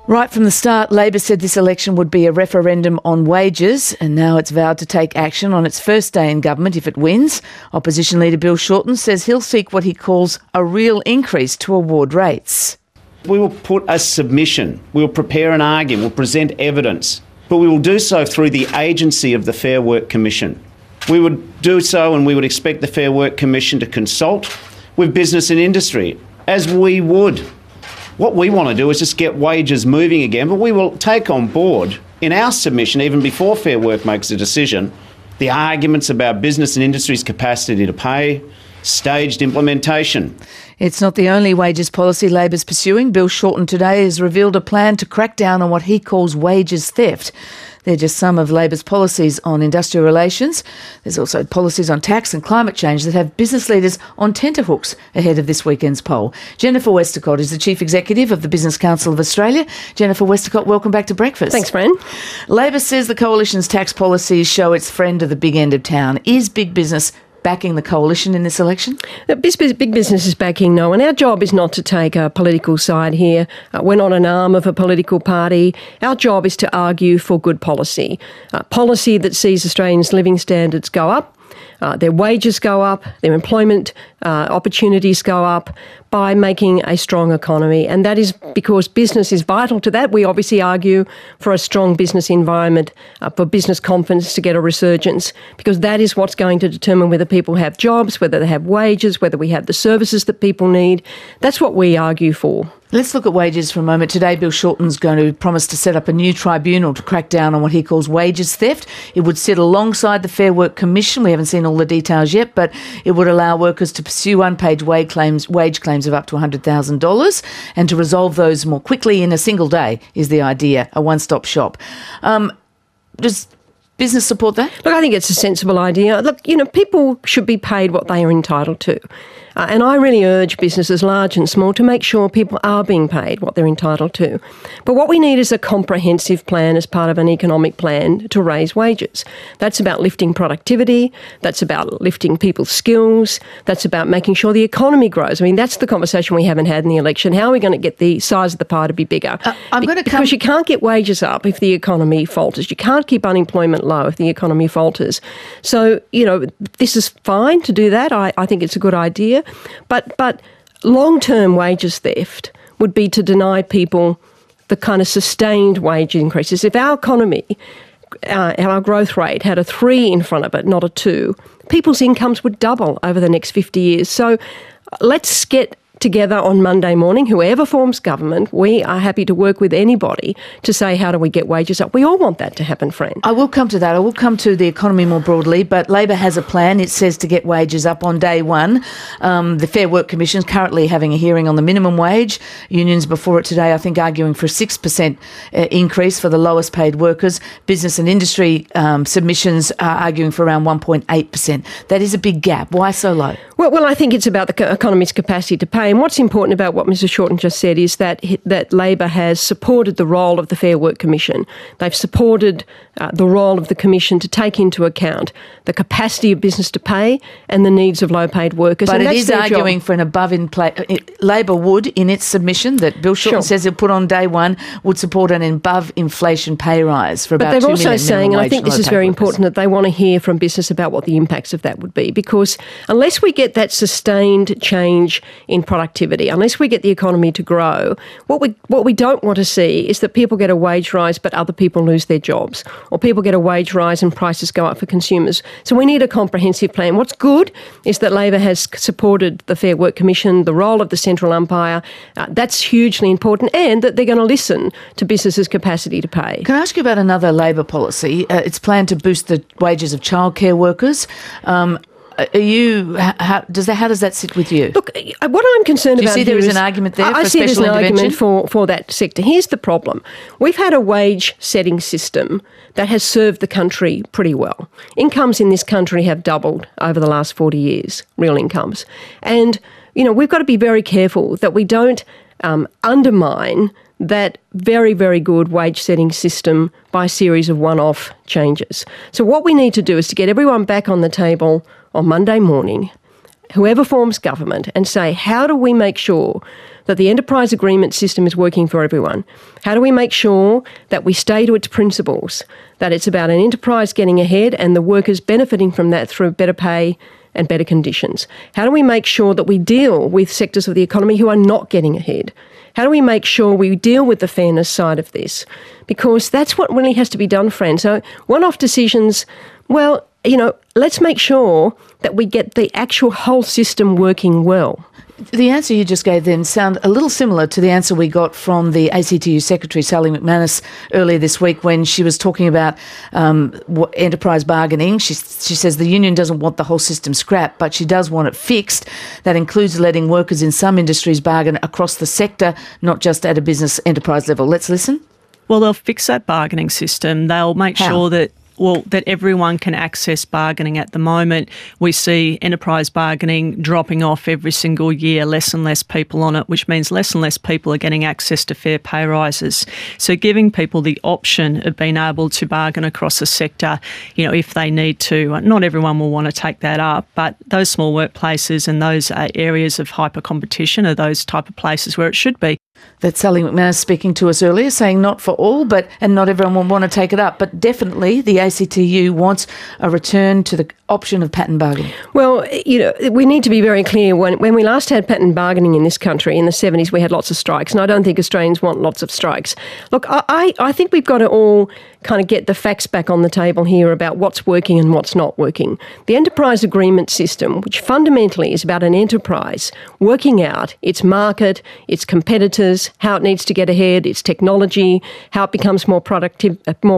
Right from the start, Labor said this election would be a referendum on wages, and now it's vowed to take action on its first day in government if it wins. Opposition leader Bill Shorten says he'll seek what he calls a real increase to award rates. We will put a submission, we will prepare an argument, we'll present evidence, but we will do so through the agency of the Fair Work Commission. We would do so, and we would expect the Fair Work Commission to consult with business and industry, as we would. What we want to do is just get wages moving again, but we will take on board in our submission, even before Fair Work makes a decision, the arguments about business and industry's capacity to pay, staged implementation. It's not the only wages policy Labor's pursuing. Bill Shorten today has revealed a plan to crack down on what he calls wages theft. They're just some of Labor's policies on industrial relations. There's also policies on tax and climate change that have business leaders on tenterhooks ahead of this weekend's poll. Jennifer Westacott is the Chief Executive of the Business Council of Australia. Jennifer Westacott, welcome back to Breakfast. Thanks, Fran. Labor says the coalition's tax policies show its friend of the big end of town. Is big business backing the coalition in this election? Big business is backing no one. Our job is not to take a political side here. We're not an arm of a political party. Our job is to argue for good policy. Policy that sees Australians' living standards go up, their wages go up, their employment opportunities go up by making a strong economy. And that is because business is vital to that. We obviously argue for a strong business environment, for business confidence to get a resurgence, because that is what's going to determine whether people have jobs, whether they have wages, whether we have the services that people need. That's what we argue for. Let's look at wages for a moment. Today, Bill Shorten's going to promise to set up a new tribunal to crack down on what he calls wages theft. It would sit alongside the Fair Work Commission. We haven't seen all the details yet, but it would allow workers to pursue unpaid wage claims of up to $100,000 and to resolve those more quickly in a single day is the idea, a one-stop shop. Does business support that? Look, I think it's a sensible idea. Look, people should be paid what they are entitled to. And I really urge businesses, large and small, to make sure people are being paid what they're entitled to. But what we need is a comprehensive plan as part of an economic plan to raise wages. That's about lifting productivity. That's about lifting people's skills. That's about making sure the economy grows. I mean, that's the conversation we haven't had in the election. How are we going to get the size of the pie to be bigger? Because you can't get wages up if the economy falters. You can't keep unemployment low if the economy falters. So, this is fine to do that. I think it's a good idea. But long-term wages theft would be to deny people the kind of sustained wage increases. If our economy, our growth rate had a 3 in front of it, not a 2, people's incomes would double over the next 50 years. So let's get together on Monday morning, whoever forms government. We are happy to work with anybody to say, how do we get wages up? We all want that to happen, Fran. I will come to that. I will come to the economy more broadly, but Labor has a plan. It says to get wages up on day one. The Fair Work Commission is currently having a hearing on the minimum wage. Unions before it today, I think, arguing for a 6% increase for the lowest paid workers. Business and industry submissions are arguing for around 1.8%. That is a big gap. Why so low? Well, I think it's about the economy's capacity to pay. And what's important about what Mr Shorten just said is that Labor has supported the role of the Fair Work Commission. They've supported the role of the Commission to take into account the capacity of business to pay and the needs of low-paid workers. But it is arguing for an Labor would, in its submission that Bill Shorten says he'll put on day one, would support an above-inflation pay rise for about 2 million. But they're also saying, and I think this is very important, that they want to hear from business about what the impacts of that would be. Because unless we get that sustained change in productivity, unless we get the economy to grow, what we don't want to see is that people get a wage rise but other people lose their jobs, or people get a wage rise and prices go up for consumers. So we need a comprehensive plan. What's good is that Labor has supported the Fair Work Commission, the role of the central umpire. That's hugely important, and that they're going to listen to businesses' capacity to pay. Can I ask you about another Labor policy? It's planned to boost the wages of childcare workers. How does that sit with you? Look, what I'm concerned about here is... Do you see there is an argument there for special intervention? I see there's an argument for that sector. Here's the problem. We've had a wage-setting system that has served the country pretty well. Incomes in this country have doubled over the last 40 years, real incomes. And, we've got to be very careful that we don't undermine that very, very good wage-setting system by a series of one-off changes. So what we need to do is to get everyone back on the table on Monday morning, whoever forms government, and say, how do we make sure that the enterprise agreement system is working for everyone? How do we make sure that we stay to its principles, that it's about an enterprise getting ahead and the workers benefiting from that through better pay and better conditions? How do we make sure that we deal with sectors of the economy who are not getting ahead? How do we make sure we deal with the fairness side of this? Because that's what really has to be done, Fran. So one-off decisions, well, let's make sure that we get the actual whole system working well. The answer you just gave then sound a little similar to the answer we got from the ACTU Secretary, Sally McManus, earlier this week when she was talking about enterprise bargaining. She says the union doesn't want the whole system scrapped, but she does want it fixed. That includes letting workers in some industries bargain across the sector, not just at a business enterprise level. Let's listen. Well, they'll fix that bargaining system. They'll make sure that everyone can access bargaining. At the moment, we see enterprise bargaining dropping off every single year, less and less people on it, which means less and less people are getting access to fair pay rises. So giving people the option of being able to bargain across the sector, if they need to. Not everyone will want to take that up, but those small workplaces and those areas of hyper competition are those type of places where it should be. That's Sally McManus speaking to us earlier, saying not for all, and not everyone will want to take it up. But definitely the ACTU wants a return to the option of pattern bargaining. Well, we need to be very clear. When we last had pattern bargaining in this country in the 70s, we had lots of strikes, and I don't think Australians want lots of strikes. Look, I think we've got to all kind of get the facts back on the table here about what's working and what's not working. The enterprise agreement system, which fundamentally is about an enterprise working out its market, its competitors, how it needs to get ahead, its technology, how it becomes more productive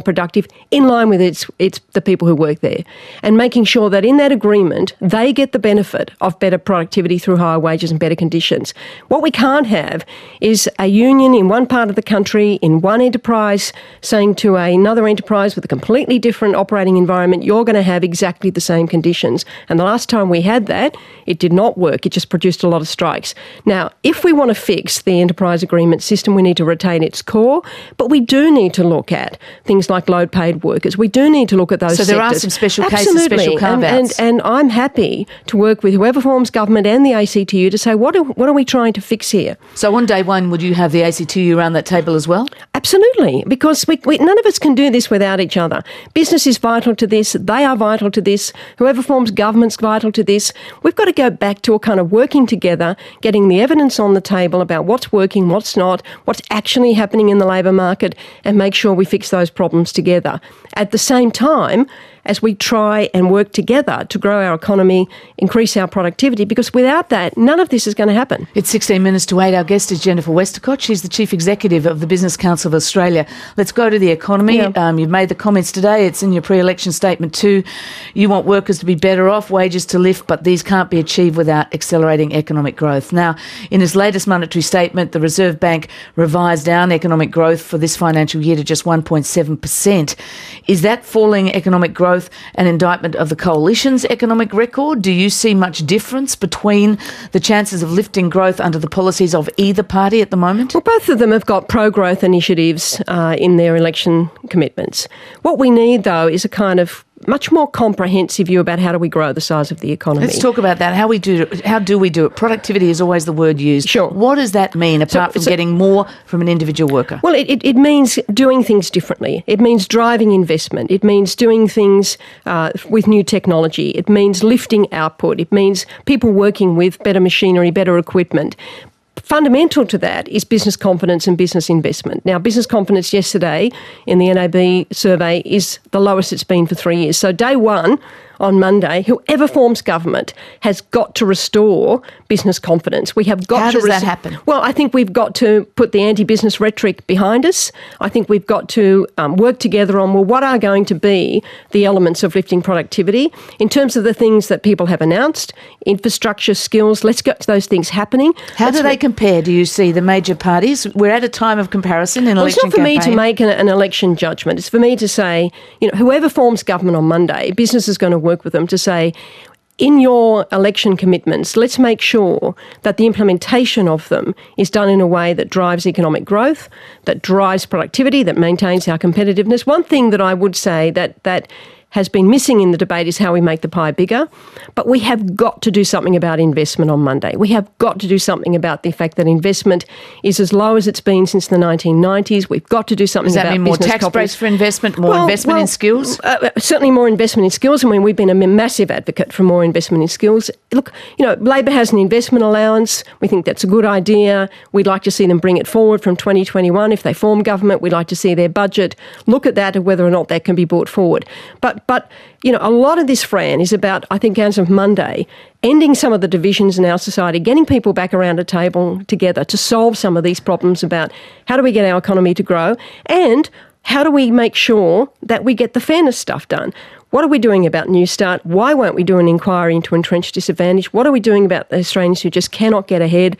in line with the people who work there, and making sure that in that agreement they get the benefit of better productivity through higher wages and better conditions. What we can't have is a union in one part of the country, in one enterprise, saying to another enterprise with a completely different operating environment, you're going to have exactly the same conditions. And the last time we had that, it did not work. It just produced a lot of strikes. Now, if we want to fix the enterprise agreement system, we need to retain its core, but we do need to look at things like low-paid workers. We do need to look at those sectors. So there are some special cases, special carve-outs. And I'm happy to work with whoever forms government and the ACTU to say, what are we trying to fix here? So on day one, would you have the ACTU around that table as well? Absolutely, because none of us can do this without each other. Business is vital to this. They are vital to this. Whoever forms government's vital to this. We've got to go back to a kind of working together, getting the evidence on the table about what's working, what's not, what's actually happening in the labour market, and make sure we fix those problems together. At the same time, as we try and work together to grow our economy, increase our productivity, because without that, none of this is going to happen. It's 16 minutes to 8. Our guest is Jennifer Westacott. She's the Chief Executive of the Business Council of Australia. Let's go to the economy. Yeah. You've made the comments today. It's in your pre-election statement too. You want workers to be better off, wages to lift, but these can't be achieved without accelerating economic growth. Now, in its latest monetary statement, the Reserve Bank revised down economic growth for this financial year to just 1.7%. Is that falling economic growth an indictment of the coalition's economic record? Do you see much difference between the chances of lifting growth under the policies of either party at the moment? Well, both of them have got pro-growth initiatives in their election commitments. What we need, though, is a kind of much more comprehensive view about how do we grow the size of the economy. Let's talk about that. How do we do it? Productivity is always the word used. Sure. What does that mean, apart from getting more from an individual worker? Well, it means doing things differently. It means driving investment. It means doing things with new technology. It means lifting output. It means people working with better machinery, better equipment. Fundamental to that is business confidence and business investment. Now, business confidence yesterday in the NAB survey is the lowest it's been for 3 years. So day one, on Monday, whoever forms government has got to restore business confidence. We have got How to. How does that happen? Well, I think we've got to put the anti-business rhetoric behind us. I think we've got to work together on, what are going to be the elements of lifting productivity in terms of the things that people have announced, infrastructure, skills. Let's get those things happening. How do they compare, do you see, the major parties? We're at a time of comparison in election campaign. It's not for me to make an election judgment. It's for me to say, whoever forms government on Monday, business is going to work with them to say, in your election commitments, let's make sure that the implementation of them is done in a way that drives economic growth, that drives productivity, that maintains our competitiveness. One thing that I would say that has been missing in the debate is how we make the pie bigger. But we have got to do something about investment on Monday. We have got to do something about the fact that investment is as low as it's been since the 1990s. We've got to do something about business. Does that mean more tax breaks for investment, more investment in skills? Certainly more investment in skills. I mean, we've been a massive advocate for more investment in skills. Look, Labor has an investment allowance. We think that's a good idea. We'd like to see them bring it forward from 2021. If they form government, we'd like to see their budget look at that and whether or not that can be brought forward. But a lot of this, Fran, is about, I think, as of Monday, ending some of the divisions in our society, getting people back around a table together to solve some of these problems about how do we get our economy to grow and how do we make sure that we get the fairness stuff done. What are we doing about New Start? Why won't we do an inquiry into entrenched disadvantage? What are we doing about the Australians who just cannot get ahead?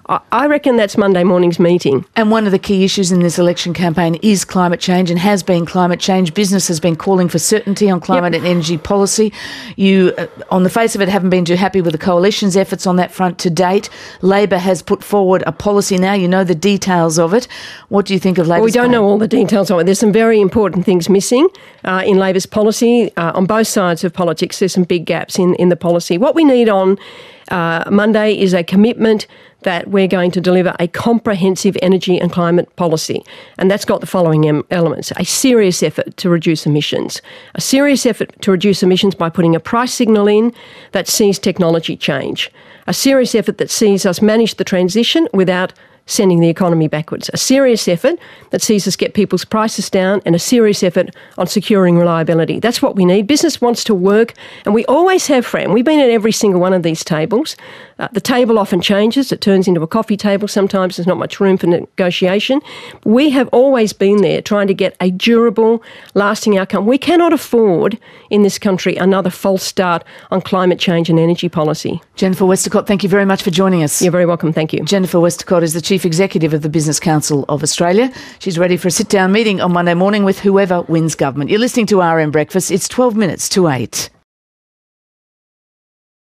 I reckon that's Monday morning's meeting. And one of the key issues in this election campaign is climate change and has been climate change. Business has been calling for certainty on climate and energy policy. You, on the face of it, haven't been too happy with the coalition's efforts on that front to date. Labor has put forward a policy now. You know the details of it. What do you think of Labor's Well, we don't know all the details of it. There's some very important things missing in Labor's policy. On both sides of politics, there's some big gaps in the policy. What we need on Monday is a commitment that we're going to deliver a comprehensive energy and climate policy. And that's got the following elements: a serious effort to reduce emissions, a serious effort to reduce emissions by putting a price signal in that sees technology change, a serious effort that sees us manage the transition without sending the economy backwards, a serious effort that sees us get people's prices down, and a serious effort on securing reliability. That's what we need. Business wants to work, and we always have, Fran. We've been at every single one of these tables. The table often changes. It turns into a coffee table. Sometimes there's not much room for negotiation. We have always been there trying to get a durable, lasting outcome. We cannot afford in this country another false start on climate change and energy policy. Jennifer Westacott, thank you very much for joining us. You're very welcome. Thank you. Jennifer Westacott is the Chief Executive of the Business Council of Australia. She's ready for a sit-down meeting on Monday morning with whoever wins government. You're listening to RM Breakfast. It's 12 minutes to 8.